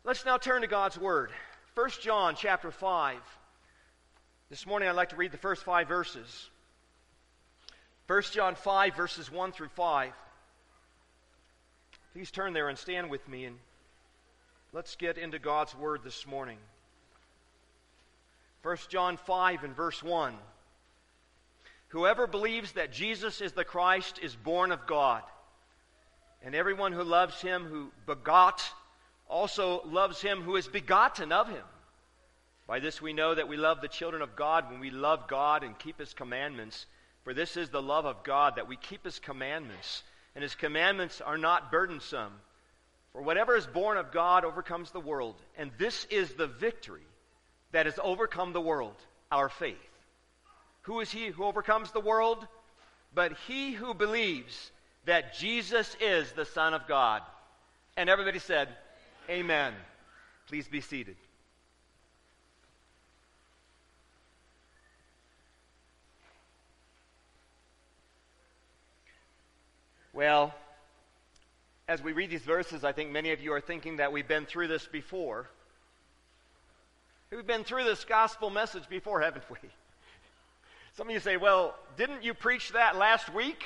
Let's now turn to God's Word. 1 John chapter 5. This morning I'd like to read the first 5 verses. 1 John 5, verses 1 through 5. Please turn there and stand with me, and let's get into God's Word this morning. 1 John 5 and verse 1. Whoever believes that Jesus is the Christ is born of God, and everyone who loves him who begot also loves him who is begotten of him. By this we know that we love the children of God when we love God and keep his commandments. For this is the love of God, that we keep his commandments, and his commandments are not burdensome. For whatever is born of God overcomes the world, and this is the victory that has overcome the world, our faith. Who is he who overcomes the world? But he who believes that Jesus is the Son of God. And everybody said, Amen. Please be seated. Well, as we read these verses, I think many of you are thinking that we've been through this before. We've been through this gospel message before, haven't we? Some of you say, well, didn't you preach that last week?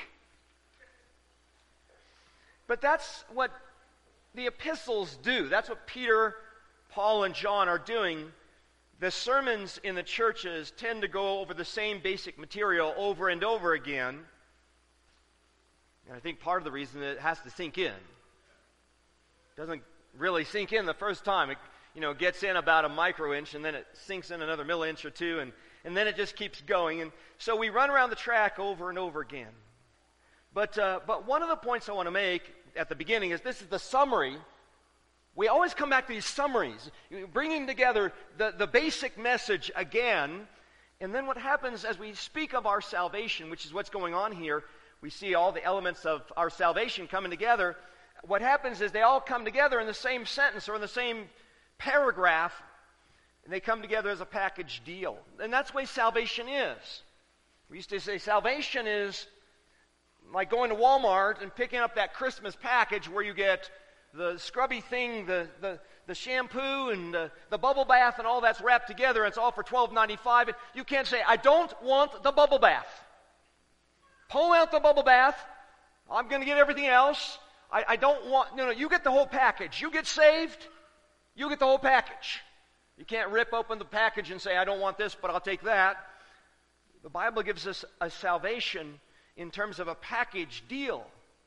But that's what the epistles do. That's what Peter, Paul, and John are doing. The sermons in the churches tend to go over the same basic material over and over again. And I think part of the reason it has to sink in. It doesn't really sink in the first time. It gets in about a micro-inch, and then it sinks in another milli-inch or two, and then it just keeps going. And so we run around the track over and over again. But one of the points I want to make at the beginning is this is the summary. We always come back to these summaries, bringing together the basic message again. And then what happens as we speak of our salvation, which is what's going on here, we see all the elements of our salvation coming together. What happens is they all come together in the same sentence or in the same paragraph, and they come together as a package deal. And that's the way salvation is. We used to say salvation is like going to Walmart and picking up that Christmas package where you get the scrubby thing, the shampoo and the bubble bath and all that's wrapped together, and it's all for $12.95. You can't say, I don't want the bubble bath. Pull out the bubble bath. I'm going to get everything else. I don't want, no, you get the whole package. You get saved, you get the whole package. You can't rip open the package and say, I don't want this, but I'll take that. The Bible gives us a salvation in terms of a package deal.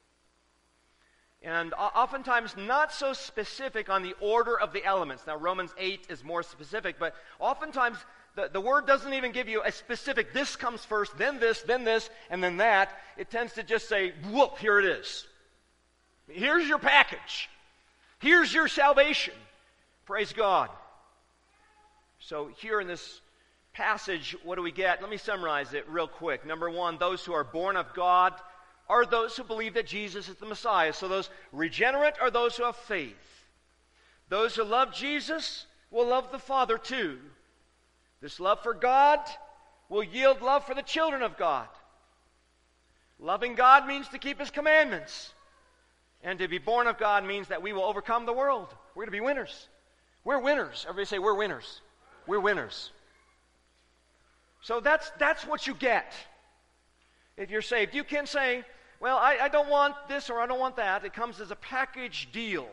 And oftentimes not so specific on the order of the elements. Now, Romans 8 is more specific, but oftentimes the word doesn't even give you a specific, this comes first, then this, and then that. It tends to just say, whoop, here it is. Here's your package. Here's your salvation. Praise God. So here in this passage, what do we get? Let me summarize it real quick. Number one, those who are born of God are those who believe that Jesus is the Messiah. So those regenerate are those who have faith. Those who love Jesus will love the Father too. This love for God will yield love for the children of God. Loving God means to keep his commandments. And to be born of God means that we will overcome the world. We're going to be winners. We're winners. Everybody say, we're winners. We're winners. So that's what you get if you're saved. You can say, well, I don't want this or I don't want that. It comes as a package deal.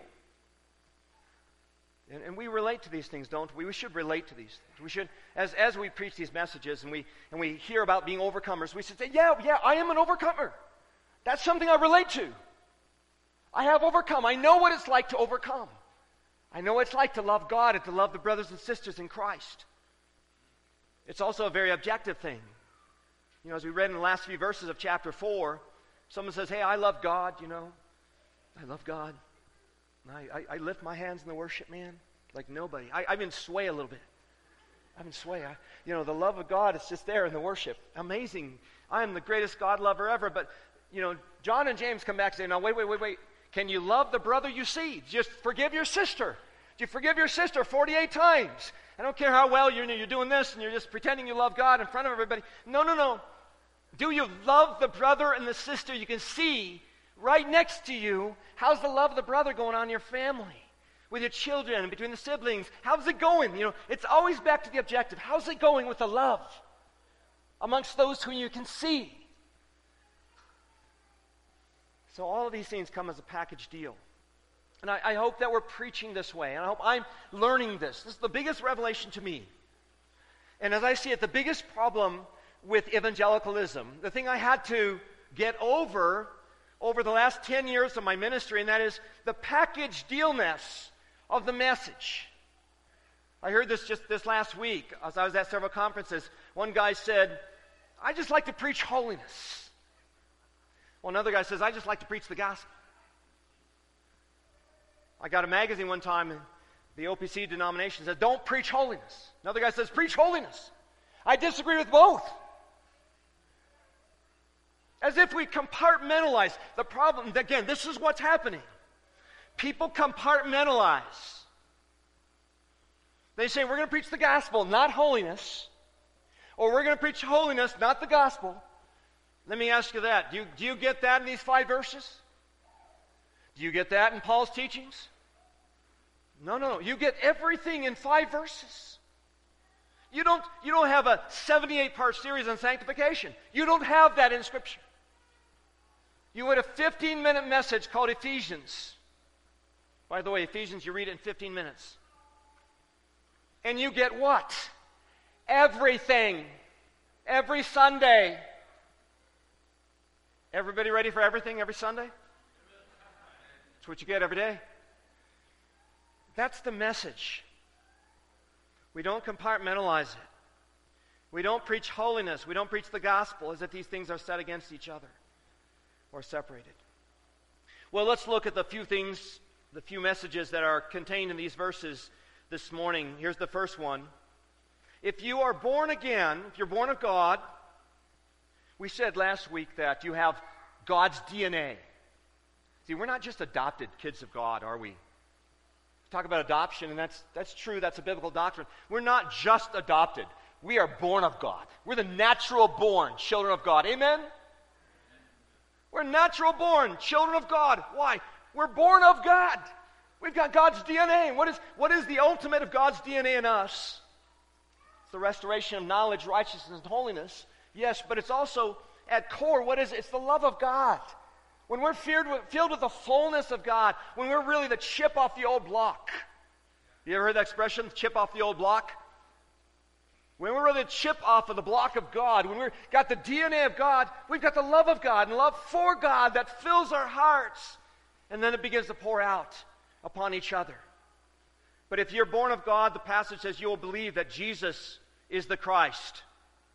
And we relate to these things, don't we? We should relate to these things. We should, as we preach these messages and we hear about being overcomers, we should say, yeah, I am an overcomer. That's something I relate to. I have overcome. I know what it's like to overcome. I know what it's like to love God and to love the brothers and sisters in Christ. It's also a very objective thing. As we read in the last few verses of chapter 4, someone says, hey, I love God, I love God. I lift my hands in the worship, man, like nobody. I even sway a little bit. The love of God is just there in the worship. Amazing. I am the greatest God lover ever. But, John and James come back and say, no, wait. Can you love the brother you see? Just forgive your sister. You forgive your sister 48 times. I don't care how well you're doing this and you're just pretending you love God in front of everybody. No. Do you love the brother and the sister you can see right next to you? How's the love of the brother going on in your family? with your children, between the siblings. How's it going? It's always back to the objective. How's it going with the love amongst those whom you can see? So all of these things come as a package deal. And I hope that we're preaching this way, and I hope I'm learning this. This is the biggest revelation to me. And as I see it, the biggest problem with evangelicalism, the thing I had to get over the last 10 years of my ministry, and that is the package dealness of the message. I heard this just this last week as I was at several conferences. One guy said, I just like to preach holiness. Well, another guy says, I just like to preach the gospel. I got a magazine one time, and the OPC denomination said, don't preach holiness. Another guy says, preach holiness. I disagree with both. As if we compartmentalize the problem. Again, this is what's happening. People compartmentalize. They say, we're going to preach the gospel, not holiness. Or we're going to preach holiness, not the gospel. Let me ask you that. Do you get that in these 5 verses? Do you get that in Paul's teachings? No. You get everything in 5 verses. You don't have a 78-part series on sanctification. You don't have that in Scripture. You had a 15-minute message called Ephesians. By the way, Ephesians, you read it in 15 minutes. And you get what? Everything. Every Sunday. Everybody ready for everything every Sunday? That's what you get every day. That's the message. We don't compartmentalize it. We don't preach holiness. We don't preach the gospel as if these things are set against each other or separated. Well, let's look at the few messages that are contained in these verses this morning. Here's the first one. If you are born again, if you're born of God, we said last week that you have God's DNA. See, we're not just adopted kids of God, are we? Talk about adoption, and that's true. That's a biblical doctrine. We're not just adopted. We are born of God. We're the natural born children of God. Amen? We're natural born children of God. Why? We're born of God. We've got God's DNA. What is the ultimate of God's DNA in us? It's the restoration of knowledge, righteousness, and holiness. Yes, but it's also at core, what is it? It's the love of God. When we're filled with the fullness of God, when we're really the chip off the old block. You ever heard that expression, chip off the old block? When we're really the chip off of the block of God, when we've got the DNA of God, we've got the love of God and love for God that fills our hearts. And then it begins to pour out upon each other. But if you're born of God, the passage says you will believe that Jesus is the Christ.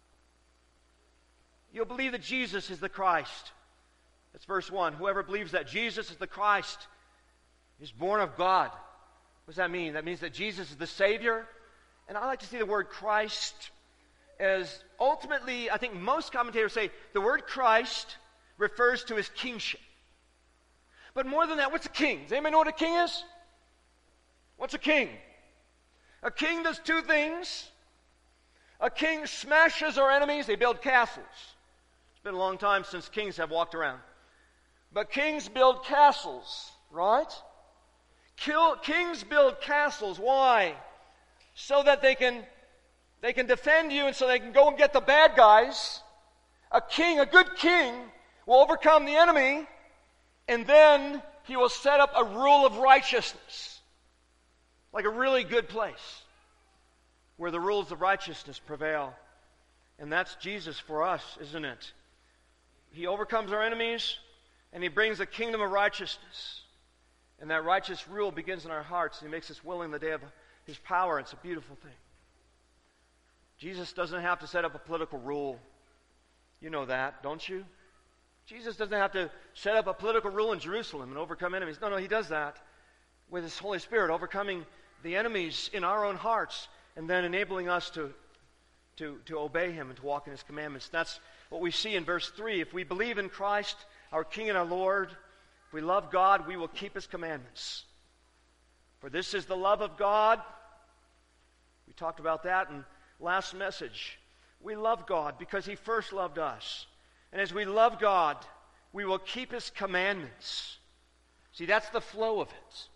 You'll believe that Jesus is the Christ. That's verse 1. Whoever believes that Jesus is the Christ is born of God. What does that mean? That means that Jesus is the Savior. And I like to see the word Christ as ultimately, I think most commentators say the word Christ refers to his kingship. But more than that, what's a king? Does anybody know what a king is? What's a king? A king does 2 things. A king smashes our enemies. They build castles. It's been a long time since kings have walked around. But kings build castles, right? Kings build castles. Why? So that they can defend you and so they can go and get the bad guys. A good king, will overcome the enemy, and then he will set up a rule of righteousness. Like a really good place where the rules of righteousness prevail. And that's Jesus for us, isn't it? He overcomes our enemies, and he brings a kingdom of righteousness. And that righteous rule begins in our hearts, and he makes us willing the day of his power. It's a beautiful thing. Jesus doesn't have to set up a political rule. You know that, don't you? Jesus doesn't have to set up a political rule in Jerusalem and overcome enemies. No, he does that with his Holy Spirit, overcoming the enemies in our own hearts and then enabling us to obey him and to walk in his commandments. That's what we see in verse 3. If we believe in Christ, our King and our Lord, if we love God, we will keep his commandments. For this is the love of God. We talked about that in last message. We love God because he first loved us. And as we love God, we will keep his commandments. See, that's the flow of it.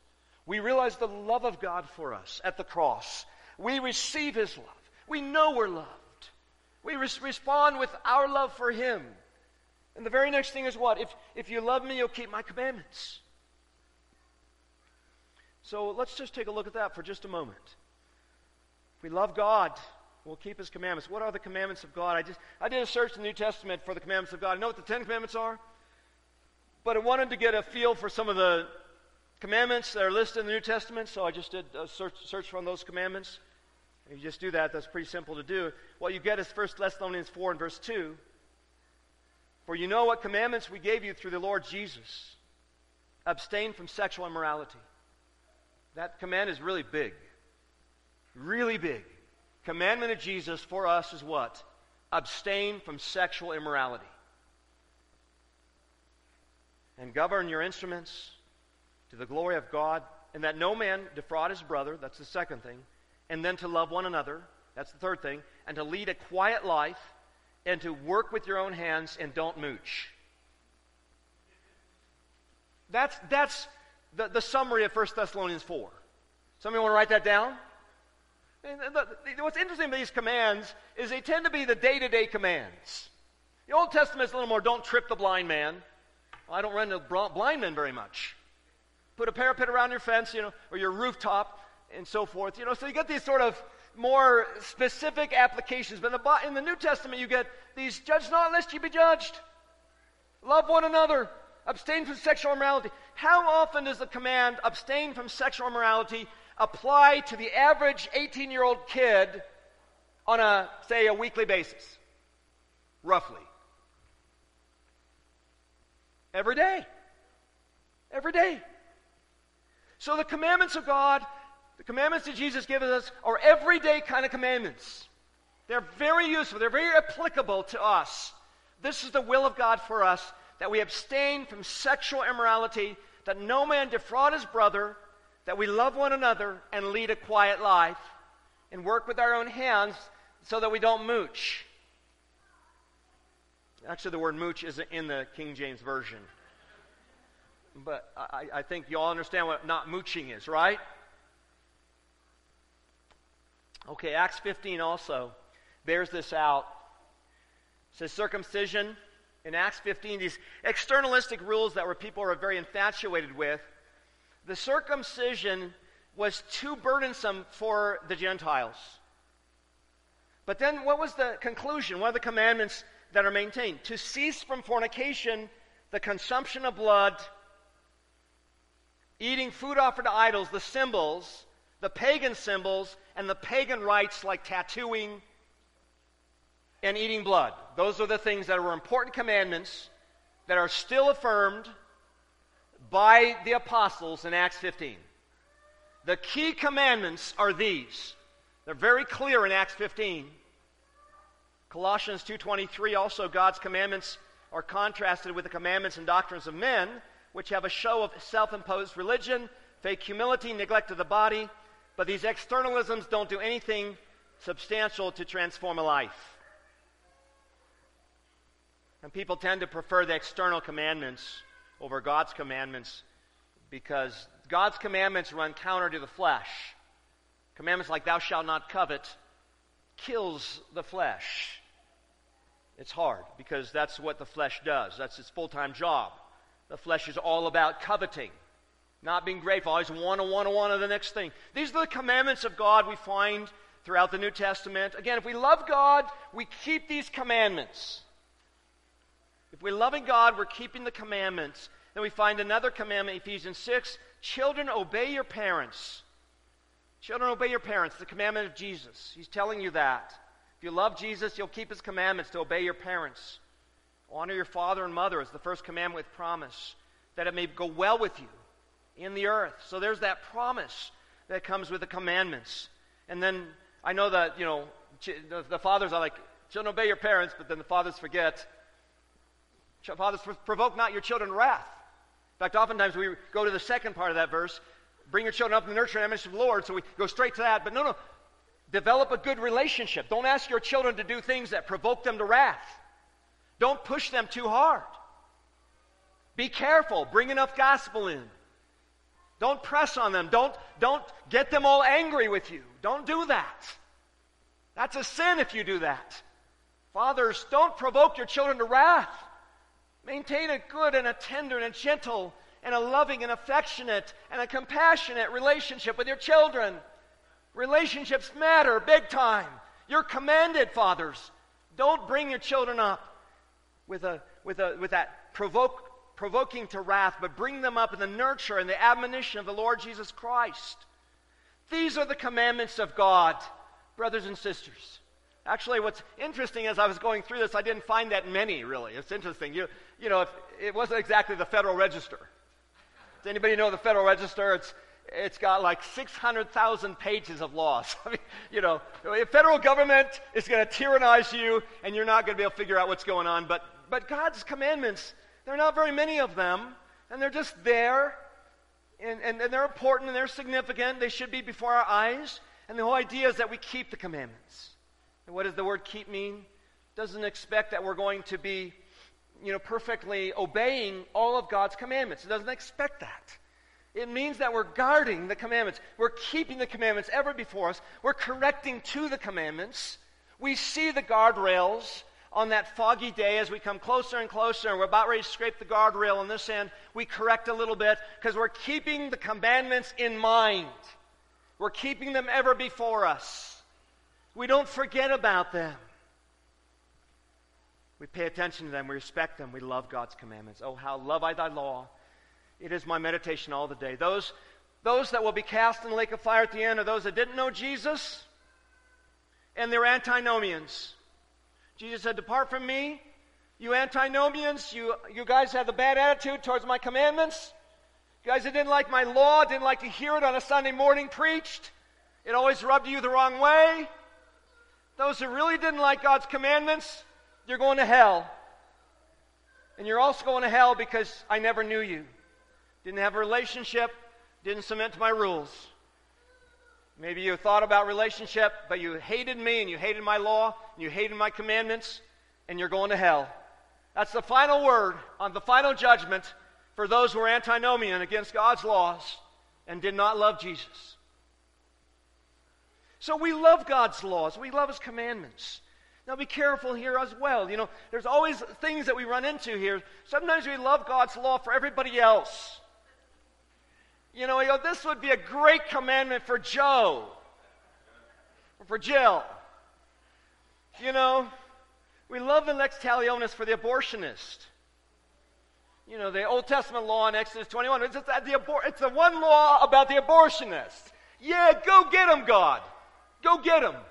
We realize the love of God for us at the cross. We receive His love. We know we're loved. We respond with our love for Him. And the very next thing is what? If you love me, you'll keep my commandments. So let's just take a look at that for just a moment. If we love God, we'll keep His commandments. What are the commandments of God? I did a search in the New Testament for the commandments of God. I know what the 10 commandments are, but I wanted to get a feel for some of the commandments that are listed in the New Testament, so I just did a search for those commandments. If you just do that, that's pretty simple to do. What you get is 1 Thessalonians 4 and verse 2. For you know what commandments we gave you through the Lord Jesus. Abstain from sexual immorality. That command is really big. Really big. Commandment of Jesus for us is what? Abstain from sexual immorality. And govern your instruments to the glory of God, and that no man defraud his brother, that's the second thing, and then to love one another, that's the third thing, and to lead a quiet life, and to work with your own hands, and don't mooch. That's the summary of 1 Thessalonians 4. Somebody want to write that down? And what's interesting about these commands is they tend to be the day-to-day commands. The Old Testament is a little more, don't trip the blind man. Well, I don't run into blind men very much. Put a parapet around your fence, or your rooftop, and so forth. So you get these sort of more specific applications. But in the New Testament, you get these, judge not lest you be judged. Love one another. Abstain from sexual immorality. How often does the command, abstain from sexual immorality, apply to the average 18-year-old kid on a weekly basis? Roughly. Every day. Every day. So the commandments of God, the commandments that Jesus gives us, are everyday kind of commandments. They're very useful. They're very applicable to us. This is the will of God for us, that we abstain from sexual immorality, that no man defraud his brother, that we love one another and lead a quiet life, and work with our own hands so that we don't mooch. Actually, the word mooch isn't in the King James Version. But I think you all understand what not mooching is, right? Okay, Acts 15 also bears this out. It says circumcision. In Acts 15, these externalistic rules that people are very infatuated with, the circumcision was too burdensome for the Gentiles. But then what was the conclusion? What are the commandments that are maintained? To cease from fornication, the consumption of blood, eating food offered to idols, the symbols, the pagan symbols, and the pagan rites like tattooing and eating blood. Those are the things that were important commandments that are still affirmed by the apostles in Acts 15. The key commandments are these. They're very clear in Acts 15. Colossians 2:23, also God's commandments are contrasted with the commandments and doctrines of men, which have a show of self-imposed religion, fake humility, neglect of the body, but these externalisms don't do anything substantial to transform a life. And people tend to prefer the external commandments over God's commandments because God's commandments run counter to the flesh. Commandments like thou shalt not covet kills the flesh. It's hard because that's what the flesh does. That's its full-time job. The flesh is all about coveting, not being grateful, always want of the next thing. These are the commandments of God we find throughout the New Testament. Again, if we love God, we keep these commandments. If we're loving God, we're keeping the commandments. Then we find another commandment, Ephesians 6, children, obey your parents. Children, obey your parents, the commandment of Jesus. He's telling you that. If you love Jesus, you'll keep His commandments to obey your parents. Honor your father and mother is the first commandment with promise, that it may go well with you in the earth. So there's that promise that comes with the commandments. And then I know that, the fathers are like, children, obey your parents, but then the fathers forget. Fathers, provoke not your children to wrath. In fact, oftentimes we go to the second part of that verse, bring your children up in the nurture and admonition of the Lord, so we go straight to that. But no, develop a good relationship. Don't ask your children to do things that provoke them to wrath. Don't push them too hard. Be careful. Bring enough gospel in. Don't press on them. Don't get them all angry with you. Don't do that. That's a sin if you do that. Fathers, don't provoke your children to wrath. Maintain a good and a tender and a gentle and a loving and affectionate and a compassionate relationship with your children. Relationships matter big time. You're commanded, fathers. Don't bring your children up with that provoking to wrath, but bring them up in the nurture and the admonition of the Lord Jesus Christ. These are the commandments of God, brothers and sisters. Actually, what's interesting as I was going through this, I didn't find that many, really. It's interesting. You know, if it wasn't exactly the Federal Register. Does anybody know the Federal Register? It's got like 600,000 pages of laws. I mean, you know, the federal government is going to tyrannize you, and you're not going to be able to figure out what's going on. But God's commandments, there are not very many of them, and they're just there, and they're important, and they're significant. They should be before our eyes, and the whole idea is that we keep the commandments. And what does the word keep mean? It doesn't expect that we're going to be, perfectly obeying all of God's commandments. It doesn't expect that. It means that we're guarding the commandments. We're keeping the commandments ever before us. We're correcting to the commandments. We see the guardrails on that foggy day as we come closer and closer, and we're about ready to scrape the guardrail on this end. We correct a little bit because we're keeping the commandments in mind. We're keeping them ever before us. We don't forget about them. We pay attention to them. We respect them. We love God's commandments. Oh, how love I thy law. It is my meditation all the day. Those that will be cast in the lake of fire at the end are those that didn't know Jesus, and they're antinomians. Jesus said, depart from me, you antinomians. You guys have the bad attitude towards my commandments. You guys that didn't like my law, didn't like to hear it on a Sunday morning preached. It always rubbed you the wrong way. Those who really didn't like God's commandments, you're going to hell. And you're also going to hell because I never knew you. Didn't have a relationship, didn't submit to my rules. Maybe you thought about relationship, but you hated me and you hated my law and you hated my commandments, and you're going to hell. That's the final word on the final judgment for those who are antinomian against God's laws and did not love Jesus. So we love God's laws. We love His commandments. Now be careful here as well. There's always things that we run into here. Sometimes we love God's law for everybody else. This would be a great commandment for Joe or for Jill. We love the lex talionis for the abortionist. The Old Testament law in Exodus 21. It's the one law about the abortionist. Yeah, go get him, God. Go get him.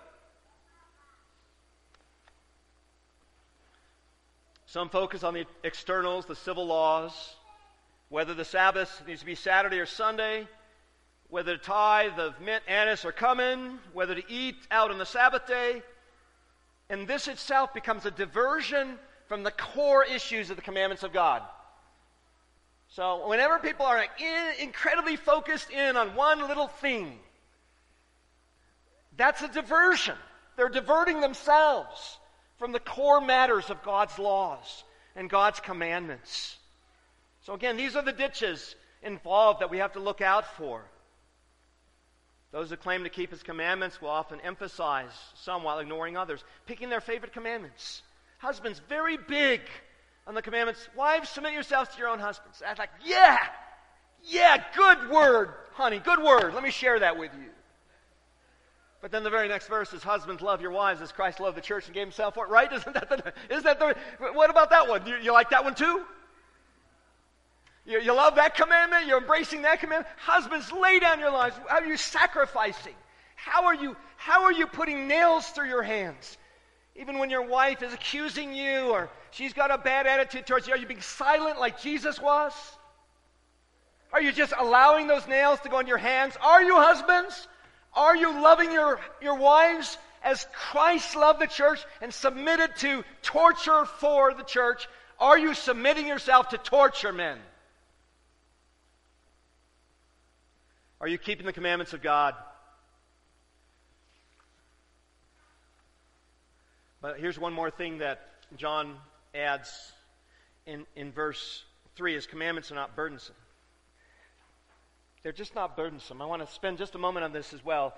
Some focus on the externals, the civil laws, whether the Sabbath needs to be Saturday or Sunday, whether to tithe of mint, anise, or cumin, whether to eat out on the Sabbath day. And this itself becomes a diversion from the core issues of the commandments of God. So whenever people are incredibly focused in on one little thing, that's a diversion. They're diverting themselves from the core matters of God's laws and God's commandments. So again, these are the ditches involved that we have to look out for. Those who claim to keep His commandments will often emphasize some while ignoring others, picking their favorite commandments. Husbands, very big on the commandments. Wives, submit yourselves to your own husbands. I'm like, yeah, good word, honey, good word. Let me share that with you. But then the very next verse is, husbands, love your wives as Christ loved the church and gave Himself for it. Right? What about that one? You like that one too? You love that commandment? You're embracing that commandment? Husbands, lay down your lives. How are you sacrificing? How are you putting nails through your hands? Even when your wife is accusing you or she's got a bad attitude towards you, are you being silent like Jesus was? Are you just allowing those nails to go in your hands? Are you husbands? Are you loving your wives as Christ loved the church and submitted to torture for the church? Are you submitting yourself to torture men? Are you keeping the commandments of God? But here's one more thing that John adds in verse 3. His commandments are not burdensome. They're just not burdensome. I want to spend just a moment on this as well.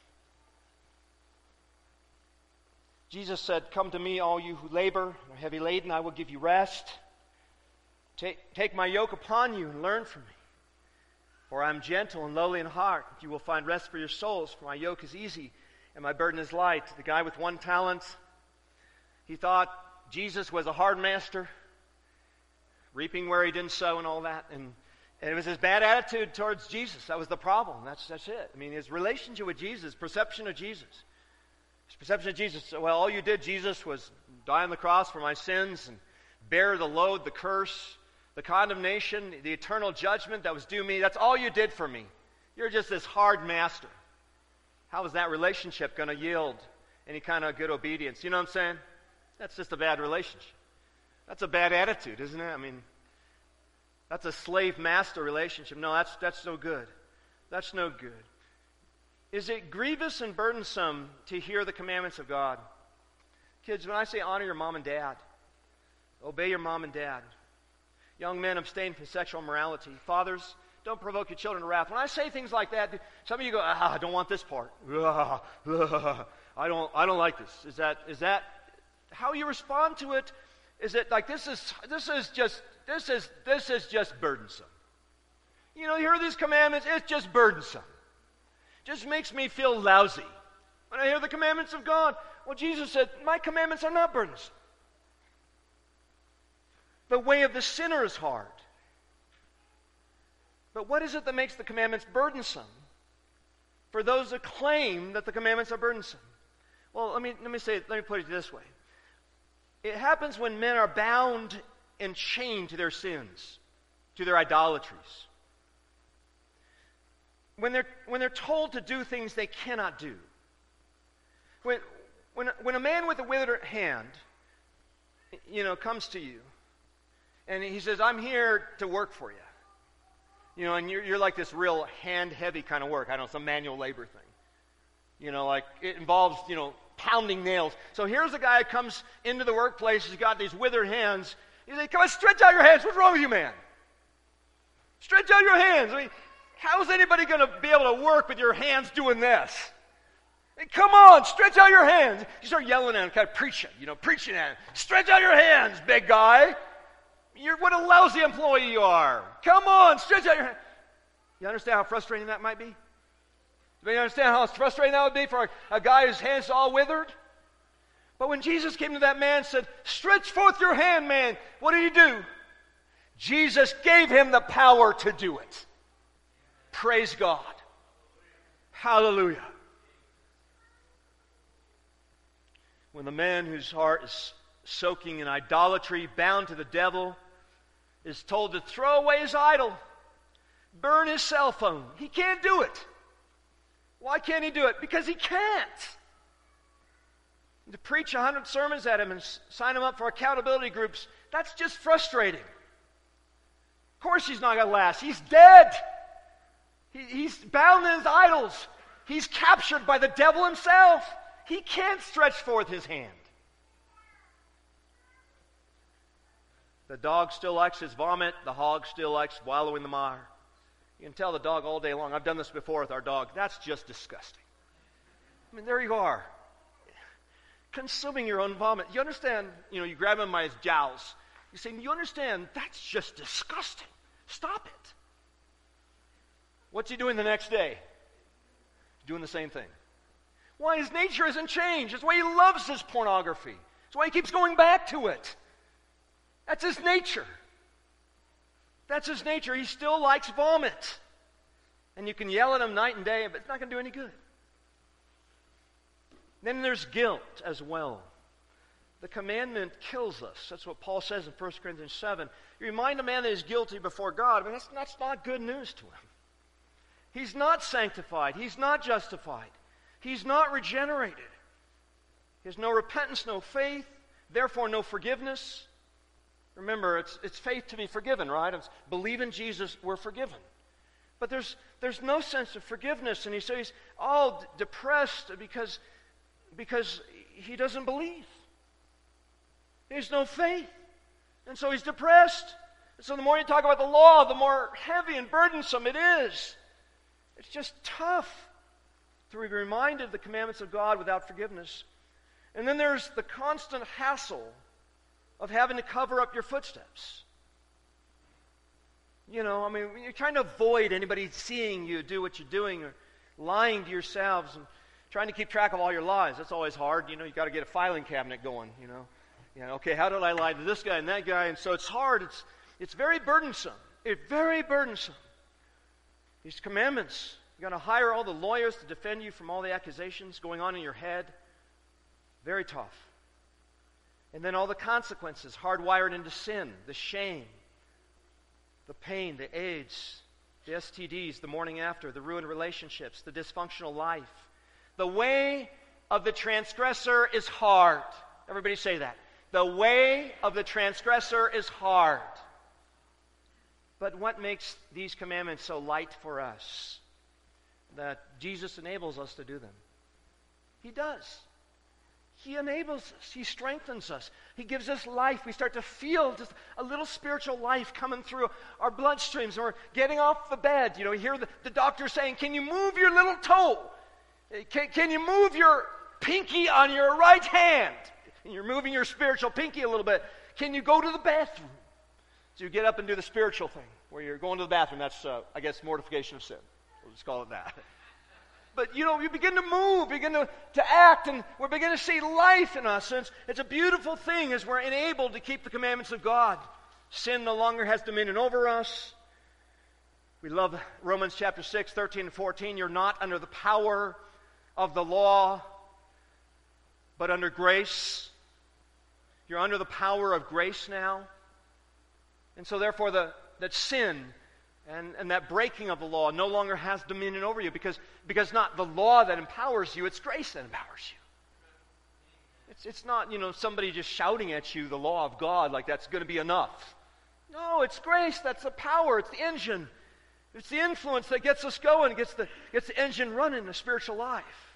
Jesus said, "Come to me, all you who labor and are heavy laden, I will give you rest. Take my yoke upon you and learn from me. For I am gentle and lowly in heart. You will find rest for your souls, for my yoke is easy and my burden is light." The guy with 1 talent, he thought Jesus was a hard master, reaping where he didn't sow and all that. And it was his bad attitude towards Jesus. That was the problem. That's it. I mean, his relationship with Jesus, perception of Jesus. His perception of Jesus, well, all you did, Jesus, was die on the cross for my sins and bear the load, the curse, the condemnation, the eternal judgment that was due me. That's all you did for me. You're just this hard master. How is that relationship going to yield any kind of good obedience? You know what I'm saying? That's just a bad relationship. That's a bad attitude, isn't it? I mean, that's a slave-master relationship. No, that's no good. That's no good. Is it grievous and burdensome to hear the commandments of God? Kids, when I say honor your mom and dad, obey your mom and dad. Young men, abstain from sexual immorality. Fathers, don't provoke your children to wrath. When I say things like that, some of you go, I don't want this part. I don't like this. Is that how you respond to it? Is it like this is just burdensome? You know, you hear these commandments, it's just burdensome. Just makes me feel lousy. When I hear the commandments of God, well, Jesus said, my commandments are not burdensome. The way of the sinner is hard. But what is it that makes the commandments burdensome for those that claim that the commandments are burdensome? Well, let me put it this way. It happens when men are bound and chained to their sins, to their idolatries. When they're told to do things they cannot do. When a man with a withered hand, comes to you, and he says, "I'm here to work for you," and you're like this real hand-heavy kind of work. I don't know, some manual labor thing. Like it involves, pounding nails. So here's a guy who comes into the workplace. He's got these withered hands. You say, "Come on, stretch out your hands. What's wrong with you, man? Stretch out your hands." I mean, how is anybody going to be able to work with your hands doing this? Hey, come on, stretch out your hands. You start yelling at him, kind of preaching at him. Stretch out your hands, big guy. What a lousy employee you are. Come on, stretch out your hands. You understand how frustrating that might be? Do you understand how frustrating that would be for a guy whose hands are all withered? But when Jesus came to that man and said, "Stretch forth your hand, man," what did he do? Jesus gave him the power to do it. Praise God. Hallelujah. When the man whose heart is soaking in idolatry, bound to the devil, is told to throw away his idol, burn his cell phone, he can't do it. Why can't he do it? Because he can't. To preach 100 sermons at him and sign him up for accountability groups, that's just frustrating. Of course he's not going to last. He's dead. He's bound in his idols. He's captured by the devil himself. He can't stretch forth his hand. The dog still likes his vomit. The hog still likes wallowing in the mire. You can tell the dog all day long. I've done this before with our dog. That's just disgusting. I mean, there you are. Consuming your own vomit. You understand, you grab him by his jowls. You say, you understand, that's just disgusting. Stop it. What's he doing the next day? He's doing the same thing. Why? His nature hasn't changed. That's why he loves his pornography. That's why he keeps going back to it. That's his nature. That's his nature. He still likes vomit. And you can yell at him night and day, but it's not going to do any good. Then there's guilt as well. The commandment kills us. That's what Paul says in 1 Corinthians 7. You remind a man that he's guilty before God, but that's not good news to him. He's not sanctified. He's not justified. He's not regenerated. He has no repentance, no faith, therefore no forgiveness. Remember, it's faith to be forgiven, right? It's believe in Jesus, we're forgiven. But there's no sense of forgiveness, and so he's all depressed because he doesn't believe. There's no faith. And so he's depressed. And so the more you talk about the law, the more heavy and burdensome it is. It's just tough to be reminded of the commandments of God without forgiveness. And then there's the constant hassle of having to cover up your footsteps. You know, I mean, you're trying to avoid anybody seeing you do what you're doing, or lying to yourselves and trying to keep track of all your lies. That's always hard. You know, you got to get a filing cabinet going, you know. Okay, how did I lie to this guy and that guy? And so it's hard. It's very burdensome. It's very burdensome. These commandments, you got to hire all the lawyers to defend you from all the accusations going on in your head. Very tough. And then all the consequences hardwired into sin, the shame, the pain, the AIDS, the STDs, the morning after, the ruined relationships, the dysfunctional life. The way of the transgressor is hard. Everybody say that. The way of the transgressor is hard. But what makes these commandments so light for us? That Jesus enables us to do them. He does. He enables us. He strengthens us. He gives us life. We start to feel just a little spiritual life coming through our bloodstreams. And we're getting off the bed. You know, you hear the doctor saying, can you move your little toe? Can you move your pinky on your right hand? And you're moving your spiritual pinky a little bit. Can you go to the bathroom? So you get up and do the spiritual thing, where you're going to the bathroom. That's, I guess, mortification of sin. We'll just call it that. But, you know, you begin to move, begin to act, and we're beginning to see life in us. And it's a beautiful thing as we're enabled to keep the commandments of God. Sin no longer has dominion over us. We love Romans chapter 6, 13 and 14. You're not under the power of the law, but under grace. You're under the power of grace now. And so therefore that sin and that breaking of the law no longer has dominion over you, because not the law that empowers you, it's grace that empowers you. It's not, you know, somebody just shouting at you the law of God like that's going to be enough. No, it's grace that's the power, it's the engine. It's the influence that gets us going, gets the engine running in the spiritual life.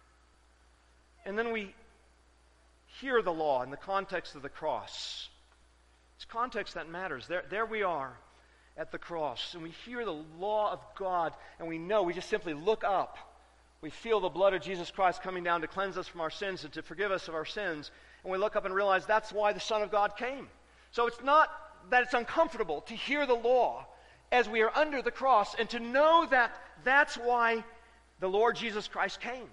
And then we hear the law in the context of the cross. It's context that matters. There we are at the cross, and we hear the law of God, and we know, we just simply look up. We feel the blood of Jesus Christ coming down to cleanse us from our sins and to forgive us of our sins, and we look up and realize that's why the Son of God came. So it's not that it's uncomfortable to hear the law as we are under the cross, and to know that that's why the Lord Jesus Christ came.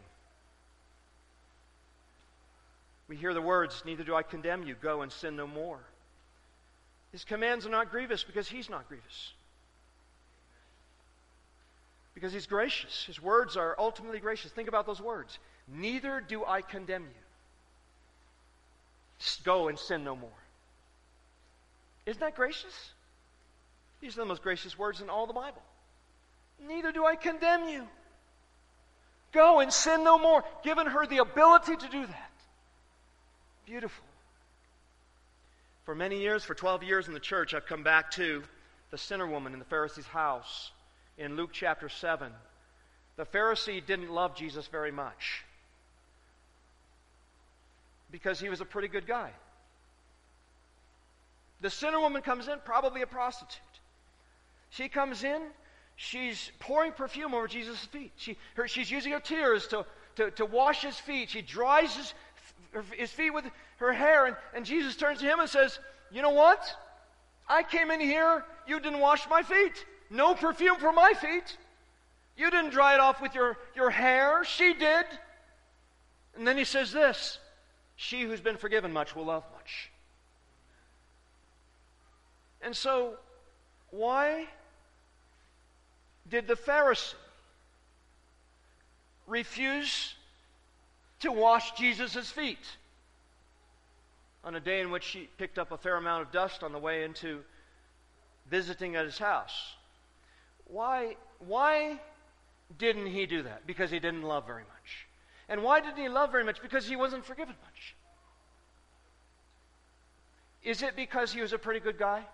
We hear the words, neither do I condemn you, go and sin no more. His commands are not grievous because He's not grievous. Because He's gracious. His words are ultimately gracious. Think about those words. Neither do I condemn you. Go and sin no more. Isn't that gracious? These are the most gracious words in all the Bible. Neither do I condemn you. Go and sin no more. Giving her the ability to do that. Beautiful. For many years, for 12 years in the church, I've come back to the sinner woman in the Pharisee's house in Luke chapter 7. The Pharisee didn't love Jesus very much because he was a pretty good guy. The sinner woman comes in, probably a prostitute. She comes in, she's pouring perfume over Jesus' feet. She's using her tears to wash His feet. She dries his feet with her hair, and Jesus turns to him and says, you know what? I came in here, you didn't wash my feet. No perfume for my feet. You didn't dry it off with your hair. She did. And then He says this, she who's been forgiven much will love much. And so, why did the Pharisee refuse to wash Jesus' feet on a day in which she picked up a fair amount of dust on the way into visiting at his house? Why didn't he do that? Because he didn't love very much. And why didn't he love very much? Because he wasn't forgiven much. Is it because he was a pretty good guy?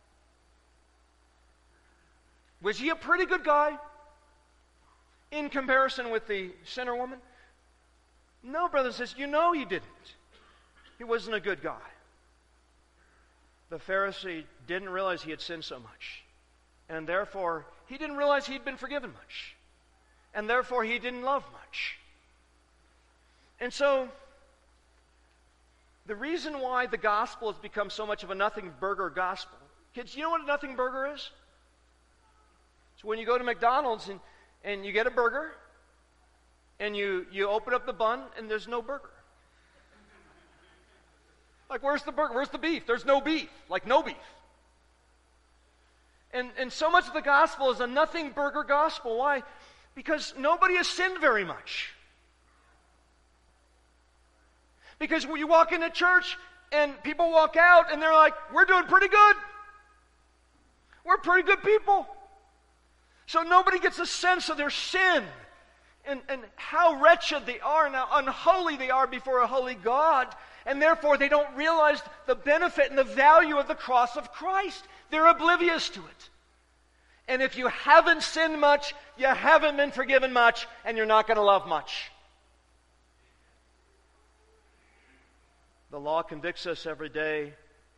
Was he a pretty good guy in comparison with the sinner woman? No, brothers and sisters, you know he didn't. He wasn't a good guy. The Pharisee didn't realize he had sinned so much. And therefore, he didn't realize he'd been forgiven much. and therefore he didn't love much. And so, the reason why the gospel has become so much of a nothing burger gospel, kids, you know what a nothing burger is? It's when you go to McDonald's and you get a burger, and you open up the bun, and there's no burger. Like, where's the burger? Where's the beef? There's no beef. Like, no beef. And so much of the gospel is a nothing burger gospel. Why? Because nobody has sinned very much. Because when you walk into church and people walk out and they're like, we're doing pretty good. We're pretty good people. So nobody gets a sense of their sin and how wretched they are and how unholy they are before a holy God. And therefore they don't realize the benefit and the value of the cross of Christ. They're oblivious to it. And if you haven't sinned much, you haven't been forgiven much, and you're not going to love much. The law convicts us every day.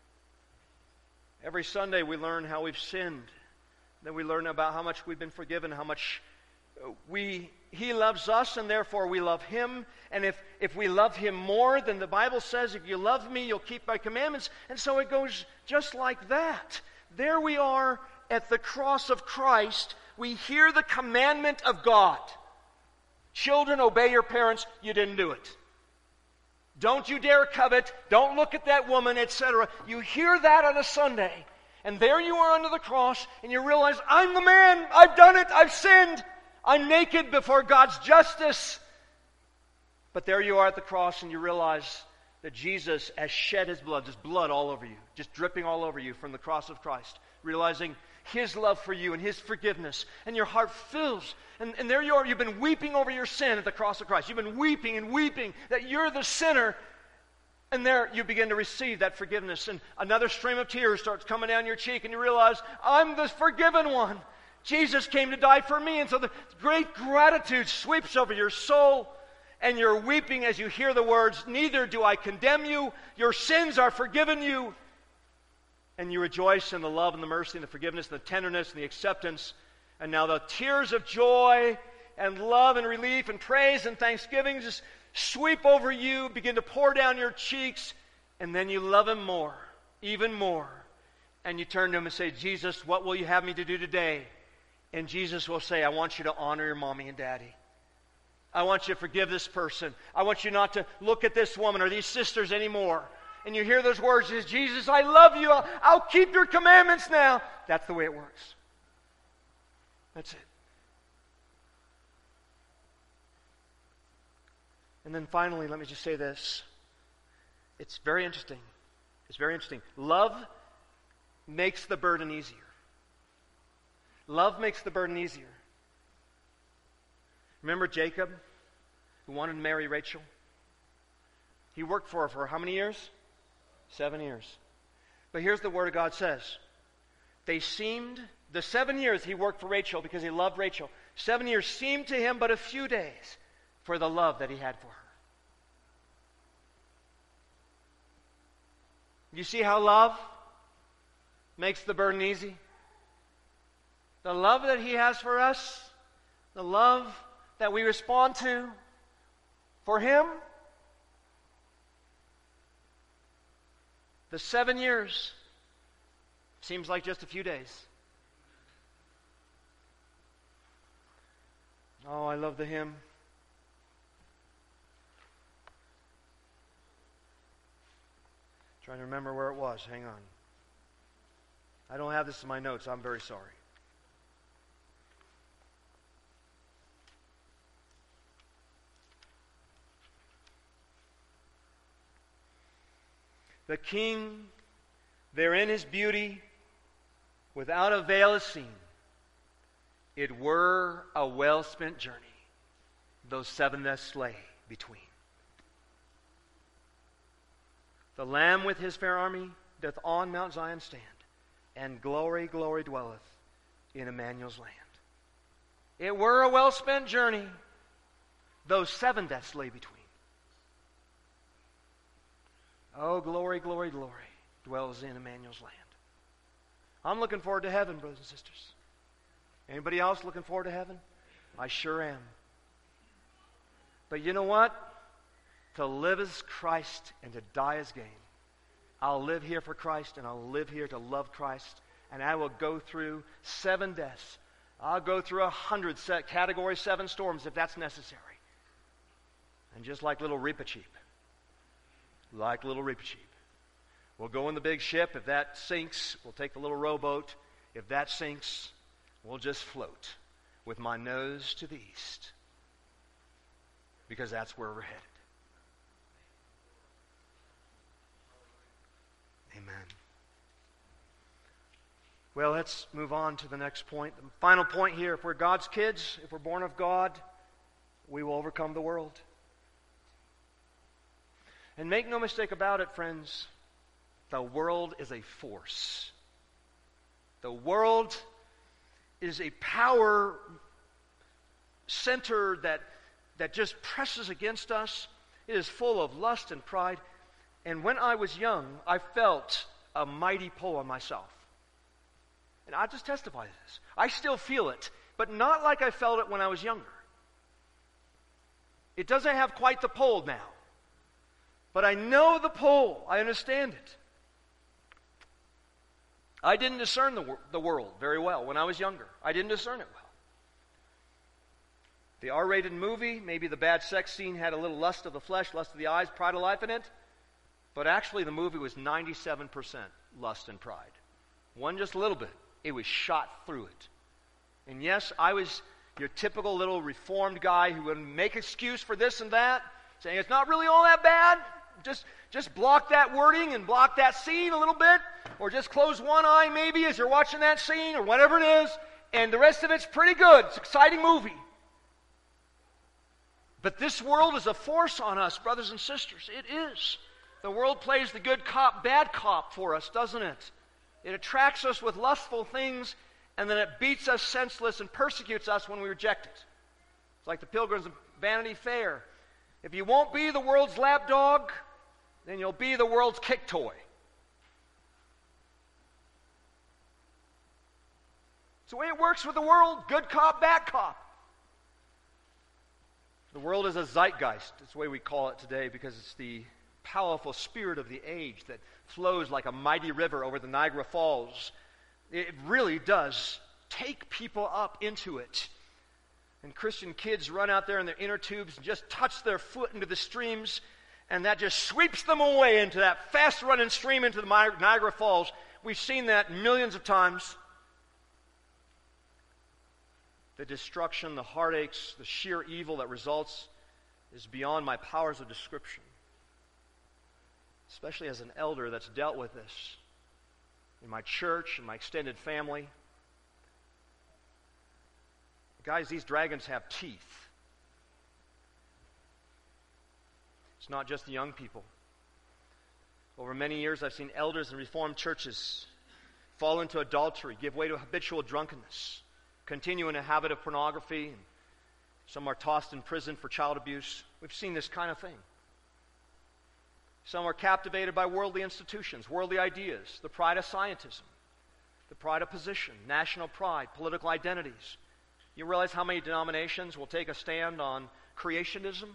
Every Sunday we learn how we've sinned. Then we learn about how much we've been forgiven, how much He loves us, and therefore we love Him. And if we love Him more, then the Bible says, if you love me, you'll keep my commandments. And so it goes just like that. There we are at the cross of Christ. We hear the commandment of God. Children, obey your parents. You didn't do it. Don't you dare covet. Don't look at that woman, etc. You hear that on a Sunday. And there you are under the cross, and you realize, I'm the man. I've done it. I've sinned. I'm naked before God's justice. But there you are at the cross, and you realize that Jesus has shed His blood. There's blood all over you, just dripping all over you from the cross of Christ. Realizing His love for you and His forgiveness. And your heart fills. And there you are. You've been weeping over your sin at the cross of Christ. You've been weeping and weeping that you're the sinner. And there you begin to receive that forgiveness. And another stream of tears starts coming down your cheek. And you realize, I'm the forgiven one. Jesus came to die for me. And so the great gratitude sweeps over your soul. And you're weeping as you hear the words, neither do I condemn you. Your sins are forgiven you. And you rejoice in the love and the mercy and the forgiveness and the tenderness and the acceptance. And now the tears of joy and love and relief and praise and thanksgiving just sweep over you, begin to pour down your cheeks, and then you love Him more, even more. And you turn to Him and say, Jesus, what will you have me to do today? And Jesus will say, I want you to honor your mommy and daddy. I want you to forgive this person. I want you not to look at this woman or these sisters anymore. And you hear those words, says, Jesus, I love you. I'll keep your commandments now. That's the way it works. That's it. And then finally, let me just say this. It's very interesting. It's very interesting. Love makes the burden easier. Love makes the burden easier. Remember Jacob, who wanted to marry Rachel? He worked for her for how many years? 7 years. But here's the Word of God says. The 7 years he worked for Rachel because he loved Rachel. 7 years seemed to him but a few days for the love that he had for her. You see how love makes the burden easy? The love that He has for us, the love that we respond to for Him, the 7 years seems like just a few days. Oh, I love the hymn. Trying to remember where it was. Hang on. I don't have this in my notes. I'm very sorry. The King, there in His beauty, without a veil is seen. It were a well-spent journey, those 7 that slay between. The Lamb with His fair army doth on Mount Zion stand, and glory, glory dwelleth in Emmanuel's land. It were a well-spent journey, those 7 that slay between. Oh, glory, glory, glory dwells in Emmanuel's land. I'm looking forward to heaven, brothers and sisters. Anybody else looking forward to heaven? I sure am. But you know what? To live is Christ and to die is gain. I'll live here for Christ and I'll live here to love Christ. And I will go through 7 deaths. I'll go through 100 Category 7 storms if that's necessary. And just like little Reepicheep, we'll go in the big ship. If that sinks, we'll take the little rowboat. If that sinks, we'll just float with my nose to the east. Because that's where we're headed. Amen. Well, let's move on to the next point. The final point here, if we're God's kids, if we're born of God, we will overcome the world. And make no mistake about it, friends, the world is a force. The world is a power center that just presses against us. It is full of lust and pride. And when I was young, I felt a mighty pull on myself. And I just testify to this. I still feel it, but not like I felt it when I was younger. It doesn't have quite the pull now. But I know the pull. I understand it. I didn't discern the world very well when I was younger. I didn't discern it well. The R-rated movie, maybe the bad sex scene had a little lust of the flesh, lust of the eyes, pride of life in it. But actually the movie was 97% lust and pride. One just a little bit. It was shot through it. And yes, I was your typical little reformed guy who would make excuse for this and that, saying it's not really all that bad. Just block that wording and block that scene a little bit, or just close one eye maybe as you're watching that scene, or whatever it is, and the rest of it's pretty good. It's an exciting movie. But this world is a force on us, brothers and sisters. It is. The world plays the good cop, bad cop for us, doesn't it? It attracts us with lustful things, and then it beats us senseless and persecutes us when we reject it. It's like the Pilgrims of Vanity Fair. If you won't be the world's lapdog, then you'll be the world's kick toy. It's the way it works with the world. Good cop, bad cop. The world is a zeitgeist. It's the way we call it today because it's the powerful spirit of the age that flows like a mighty river over the Niagara Falls. It really does take people up into it. And Christian kids run out there in their inner tubes and just touch their foot into the streams, and that just sweeps them away into that fast-running stream into the Niagara Falls. We've seen that millions of times. The destruction, the heartaches, the sheer evil that results is beyond my powers of description. Especially as an elder that's dealt with this in my church, in my extended family. Guys, these dragons have teeth. It's not just the young people. Over many years, I've seen elders in Reformed churches fall into adultery, give way to habitual drunkenness, continue in a habit of pornography, and some are tossed in prison for child abuse. We've seen this kind of thing. Some are captivated by worldly institutions, worldly ideas, the pride of scientism, the pride of position, national pride, political identities. You realize how many denominations will take a stand on creationism?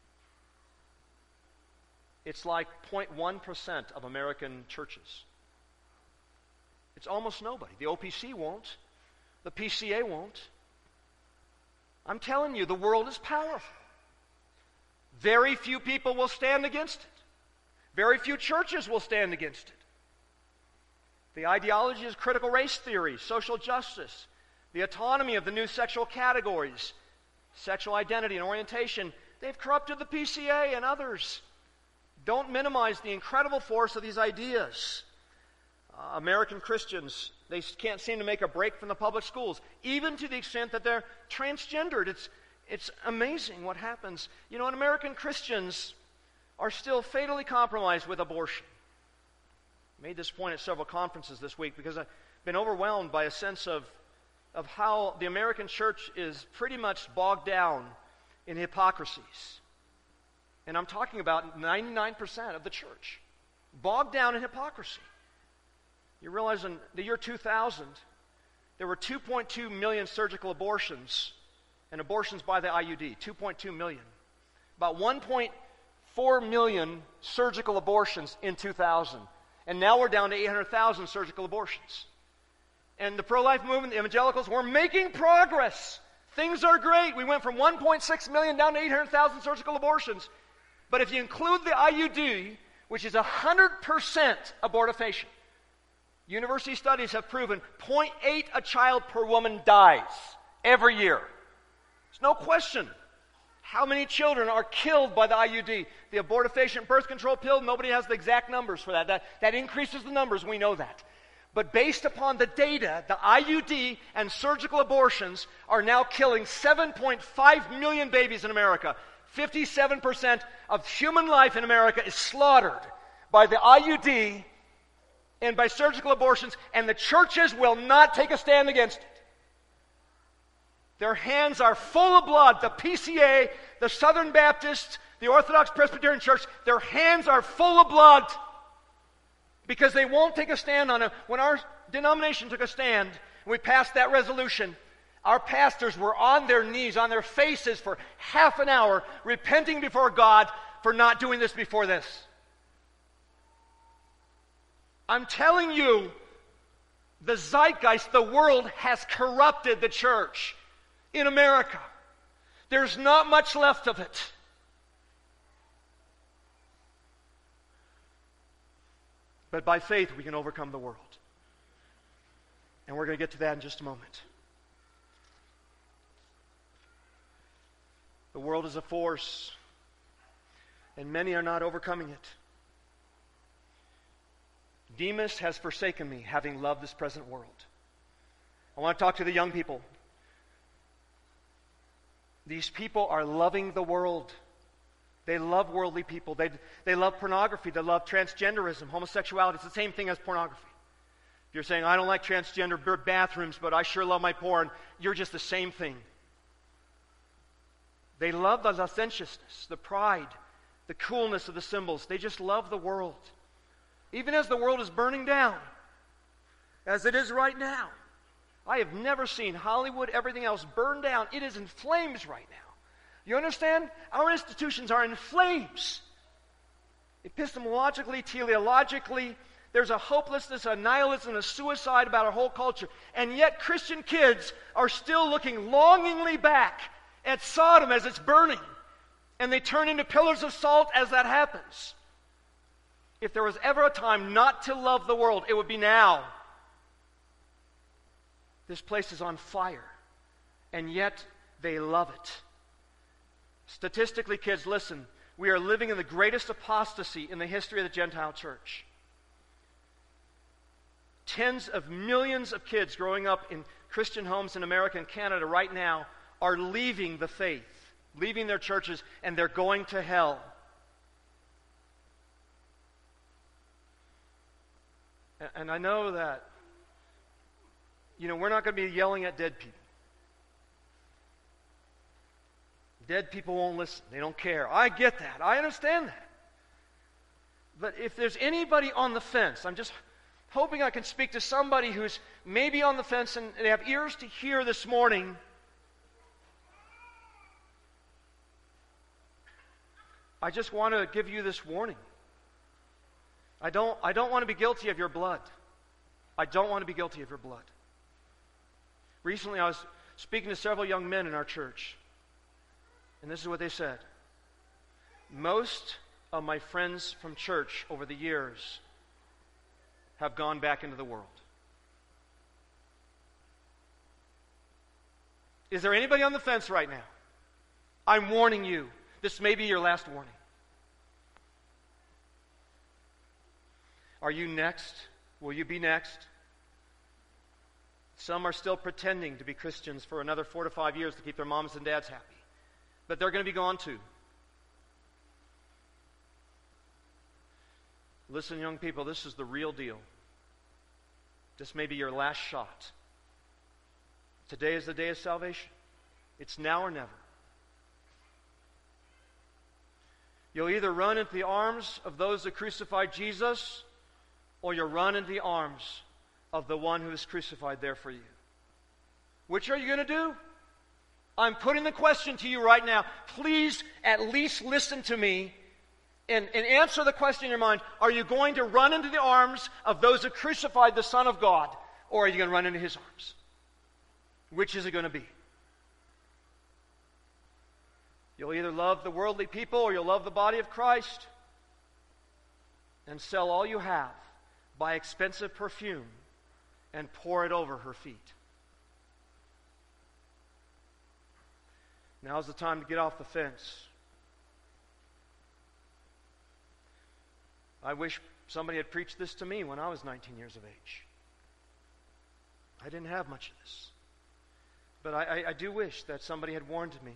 It's like 0.1% of American churches. It's almost nobody. The OPC won't. The PCA won't. I'm telling you, the world is powerful. Very few people will stand against it. Very few churches will stand against it. The ideology is critical race theory, social justice, the autonomy of the new sexual categories, sexual identity and orientation. They've corrupted the PCA and others. Don't minimize the incredible force of these ideas. American Christians, they can't seem to make a break from the public schools, even to the extent that they're transgendered. It's amazing what happens. You know, and American Christians are still fatally compromised with abortion. I made this point at several conferences this week because I've been overwhelmed by a sense of how the American church is pretty much bogged down in hypocrisies. And I'm talking about 99% of the church. Bogged down in hypocrisy. You realize in the year 2000, there were 2.2 million surgical abortions and abortions by the IUD, 2.2 million. About 1.4 million surgical abortions in 2000. And now we're down to 800,000 surgical abortions. And the pro-life movement, the evangelicals, we're making progress. Things are great. We went from 1.6 million down to 800,000 surgical abortions. But if you include the IUD, which is 100% abortifacient, university studies have proven 0.8 a child per woman dies every year. There's no question. How many children are killed by the IUD? The abortifacient birth control pill, nobody has the exact numbers for that. That increases the numbers, we know that. But based upon the data, the IUD and surgical abortions are now killing 7.5 million babies in America. 57% of human life in America is slaughtered by the IUD and by surgical abortions, and the churches will not take a stand against it. Their hands are full of blood. The PCA, the Southern Baptists, the Orthodox Presbyterian Church, their hands are full of blood because they won't take a stand on it. When our denomination took a stand, we passed that resolution, our pastors were on their knees, on their faces for half an hour, repenting before God for not doing this before this. I'm telling you, the zeitgeist, the world has corrupted the church in America. There's not much left of it. But by faith, we can overcome the world. And we're going to get to that in just a moment. The world is a force, and many are not overcoming it. Demas has forsaken me, having loved this present world. I want to talk to the young people. These people are loving the world. They love worldly people. They love pornography. They love transgenderism, homosexuality. It's the same thing as pornography. If you're saying, I don't like transgender bathrooms, but I sure love my porn, you're just the same thing. They love the licentiousness, the pride, the coolness of the symbols. They just love the world. Even as the world is burning down, as it is right now. I have never seen Hollywood, everything else, burn down. It is in flames right now. You understand? Our institutions are in flames. Epistemologically, teleologically, there's a hopelessness, a nihilism, a suicide about our whole culture. And yet Christian kids are still looking longingly back at Sodom as it's burning. And they turn into pillars of salt as that happens. If there was ever a time not to love the world, it would be now. This place is on fire, and yet they love it. Statistically, kids, listen, we are living in the greatest apostasy in the history of the Gentile church. Tens of millions of kids growing up in Christian homes in America and Canada right now are leaving the faith, leaving their churches, and they're going to hell. And I know that, we're not going to be yelling at dead people. Dead people won't listen. They don't care. I get that. I understand that. But if there's anybody on the fence, I'm just hoping I can speak to somebody who's maybe on the fence and they have ears to hear this morning. I just want to give you this warning. I don't want to be guilty of your blood. I don't want to be guilty of your blood. Recently, I was speaking to several young men in our church, and this is what they said. Most of my friends from church over the years have gone back into the world. Is there anybody on the fence right now? I'm warning you. This may be your last warning. Are you next? Will you be next? Some are still pretending to be Christians for another 4 to 5 years to keep their moms and dads happy. But they're going to be gone too. Listen, young people, this is the real deal. This may be your last shot. Today is the day of salvation. It's now or never. You'll either run into the arms of those that crucified Jesus, or you'll run into the arms of the one who is crucified there for you. Which are you going to do? I'm putting the question to you right now. Please at least listen to me and answer the question in your mind. Are you going to run into the arms of those who crucified the Son of God, or are you going to run into his arms? Which is it going to be? You'll either love the worldly people or you'll love the body of Christ and sell all you have, buy expensive perfume, and pour it over her feet. Now's the time to get off the fence. I wish somebody had preached this to me when I was 19 years of age. I didn't have much of this. But I do wish that somebody had warned me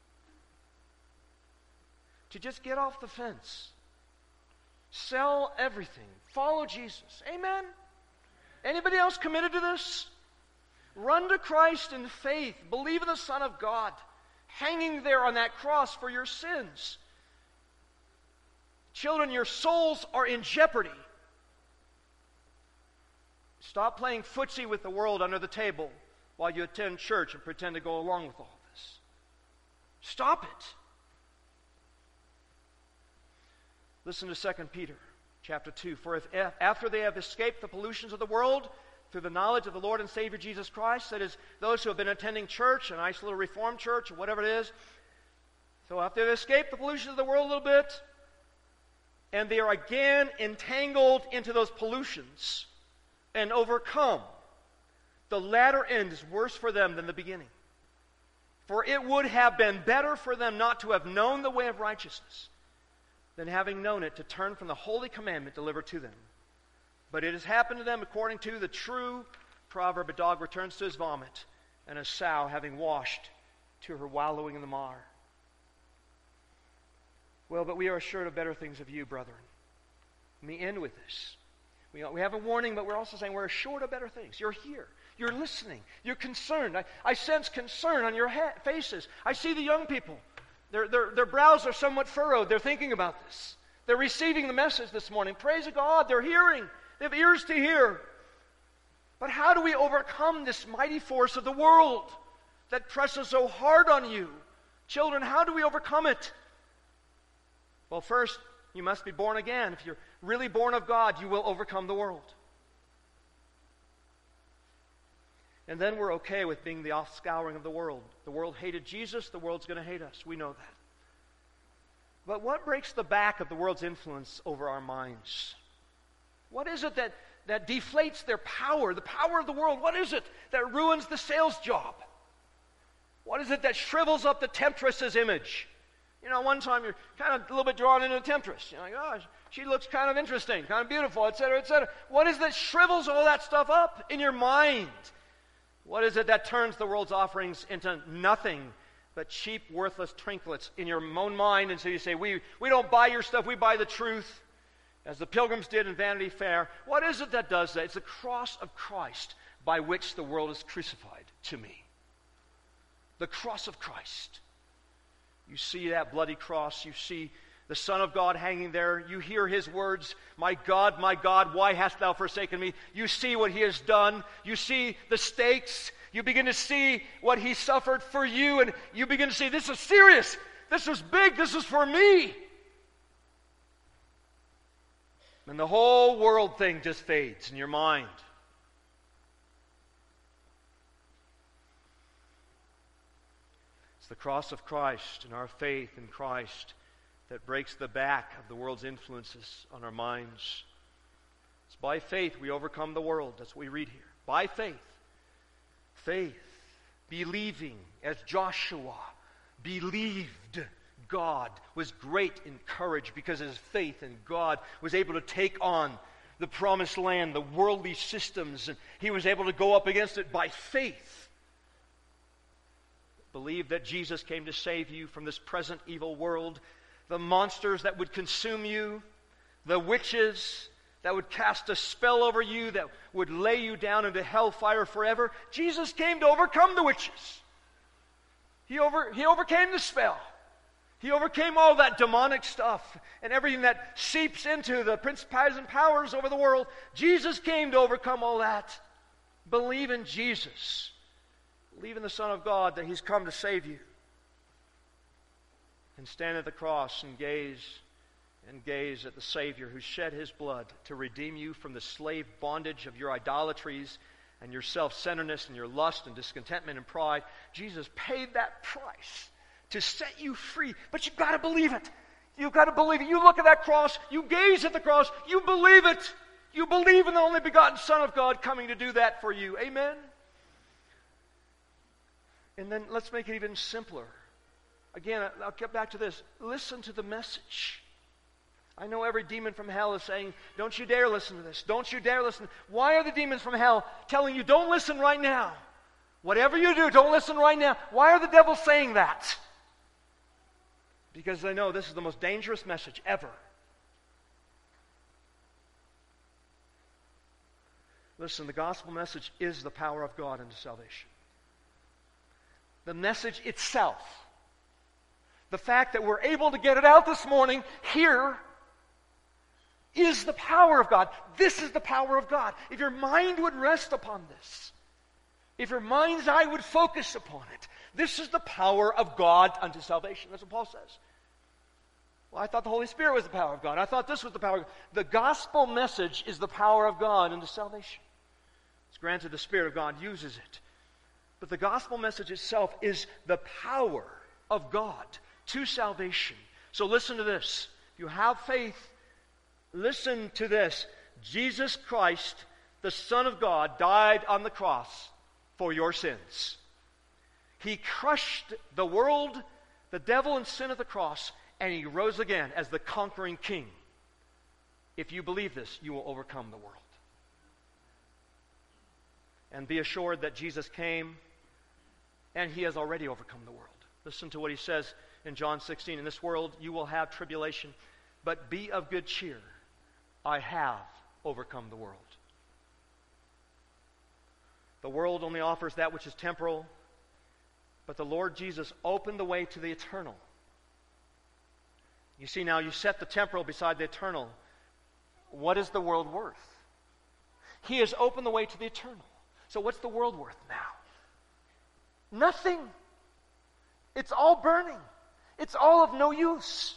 to just get off the fence. Sell everything. Follow Jesus. Amen? Anybody else committed to this? Run to Christ in faith. Believe in the Son of God, hanging there on that cross for your sins. Children, your souls are in jeopardy. Stop playing footsie with the world under the table while you attend church and pretend to go along with all this. Stop it. Listen to 2 Peter chapter 2. For if after they have escaped the pollutions of the world through the knowledge of the Lord and Savior Jesus Christ, that is, those who have been attending church, a nice little Reformed church or whatever it is, so after they've escaped the pollutions of the world a little bit, and they are again entangled into those pollutions and overcome, the latter end is worse for them than the beginning. For it would have been better for them not to have known the way of righteousness than having known it to turn from the holy commandment delivered to them. But it has happened to them according to the true proverb, a dog returns to his vomit, and a sow having washed to her wallowing in the mire. Well, but we are assured of better things of you, brethren. Let me end with this. We have a warning, but we're also saying we're assured of better things. You're here. You're listening. You're concerned. I sense concern on your faces. I see the young people. Their brows are somewhat furrowed. They're thinking about this. They're receiving the message this morning. Praise God. They're hearing. They have ears to hear. But how do we overcome this mighty force of the world that presses so hard on you? Children, how do we overcome it? Well, first, you must be born again. If you're really born of God, you will overcome the world. And then we're okay with being the offscouring of the world. The world hated Jesus, the world's going to hate us. We know that. But what breaks the back of the world's influence over our minds? What is it that deflates their power, the power of the world? What is it that ruins the sales job? What is it that shrivels up the temptress's image? You know, one time you're kind of a little bit drawn into a temptress. You're like, oh, she looks kind of interesting, kind of beautiful, etc., etc. What is it that shrivels all that stuff up in your mind? What is it that turns the world's offerings into nothing but cheap, worthless trinkets in your own mind? And so you say, we don't buy your stuff, we buy the truth, as the pilgrims did in Vanity Fair. What is it that does that? It's the cross of Christ by which the world is crucified to me. The cross of Christ. You see that bloody cross. You see the Son of God hanging there. You hear his words, my God, why hast thou forsaken me? You see what he has done. You see the stakes. You begin to see what he suffered for you, and you begin to see, this is serious. This is big. This is for me. And the whole world thing just fades in your mind. It's the cross of Christ and our faith in Christ that breaks the back of the world's influences on our minds. It's by faith we overcome the world. That's what we read here. By faith. Faith. Believing, as Joshua believed God, was great in courage because his faith in God was able to take on the promised land, the worldly systems, and he was able to go up against it by faith. Believe that Jesus came to save you from this present evil world, the monsters that would consume you, the witches that would cast a spell over you, that would lay you down into hellfire forever. Jesus came to overcome the witches. He overcame the spell. He overcame all that demonic stuff and everything that seeps into the principalities and powers over the world. Jesus came to overcome all that. Believe in Jesus. believe in the Son of God, that He's come to save you. And stand at the cross and gaze at the Savior who shed His blood to redeem you from the slave bondage of your idolatries and your self-centeredness and your lust and discontentment and pride. Jesus paid that price to set you free. But you've got to believe it. You've got to believe it. You look at that cross, you gaze at the cross, you believe it. You believe in the only begotten Son of God coming to do that for you. Amen? And then let's make it even simpler. Again, I'll get back to this. Listen to the message. I know every demon from hell is saying, don't you dare listen to this. Don't you dare listen. Why are the demons from hell telling you, don't listen right now? Whatever you do, don't listen right now. Why are the devils saying that? Because they know this is the most dangerous message ever. Listen, the gospel message is the power of God unto salvation. The message itself, the fact that we're able to get it out this morning here, is the power of God. This is the power of God. If your mind would rest upon this, if your mind's eye would focus upon it, this is the power of God unto salvation. That's what Paul says. Well, I thought the Holy Spirit was the power of God. I thought this was the power of God. The gospel message is the power of God unto salvation. It's granted the Spirit of God uses it. But the gospel message itself is the power of God to salvation. So listen to this. If you have faith, listen to this. Jesus Christ, the Son of God, died on the cross for your sins. He crushed the world, the devil, and sin at the cross, and He rose again as the conquering King. If you believe this, you will overcome the world. And be assured that Jesus came, and He has already overcome the world. Listen to what He says in John 16. In this world you will have tribulation, but be of good cheer. I have overcome the world. The world only offers that which is temporal, but the Lord Jesus opened the way to the eternal. You see, now you set the temporal beside the eternal. What is the world worth? He has opened the way to the eternal. So what's the world worth now? Nothing. It's all burning. It's all of no use.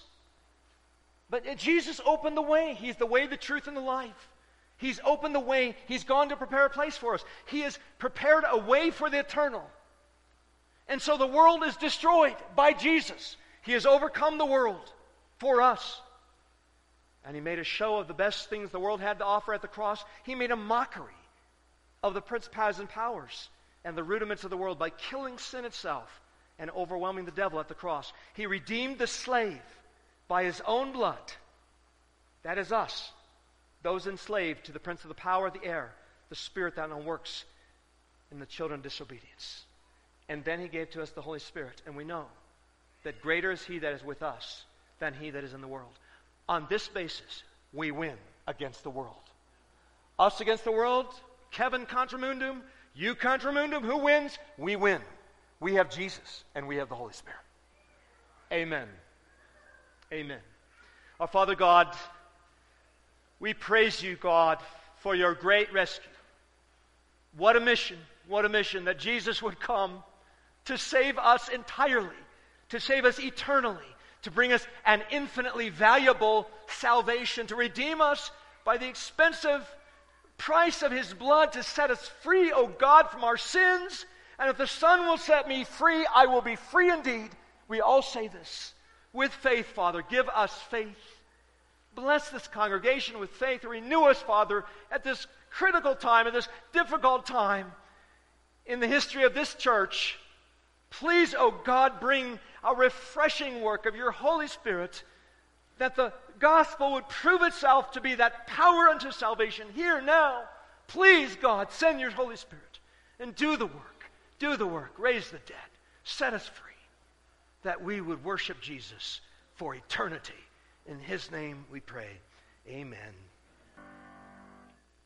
But Jesus opened the way. He's the way, the truth, and the life. He's opened the way. He's gone to prepare a place for us. He has prepared a way for the eternal. And so the world is destroyed by Jesus. He has overcome the world for us. And He made a show of the best things the world had to offer at the cross. He made a mockery of the principalities and powers and the rudiments of the world by killing sin itself and overwhelming the devil at the cross. He redeemed the slave by His own blood. That is us, those enslaved to the prince of the power of the air, the spirit that now works in the children of disobedience. And then He gave to us the Holy Spirit, and we know that greater is He that is with us than he that is in the world. On this basis, we win against the world. Us against the world, Kevin contra mundum, you contra mundum, who wins? We win. We have Jesus, and we have the Holy Spirit. Amen. Amen. Our Father God, we praise You, God, for Your great rescue. What a mission that Jesus would come to save us entirely, to save us eternally, to bring us an infinitely valuable salvation, to redeem us by the expensive price of His blood, to set us free, O God, from our sins. And if the Son will set me free, I will be free indeed. We all say this with faith, Father. Give us faith. Bless this congregation with faith. Renew us, Father, at this critical time, at this difficult time in the history of this church. Please, O God, bring a refreshing work of Your Holy Spirit, that the gospel would prove itself to be that power unto salvation here now. Please, God, send Your Holy Spirit and do the work. Do the work. Raise the dead. Set us free, that we would worship Jesus for eternity. In His name we pray. Amen.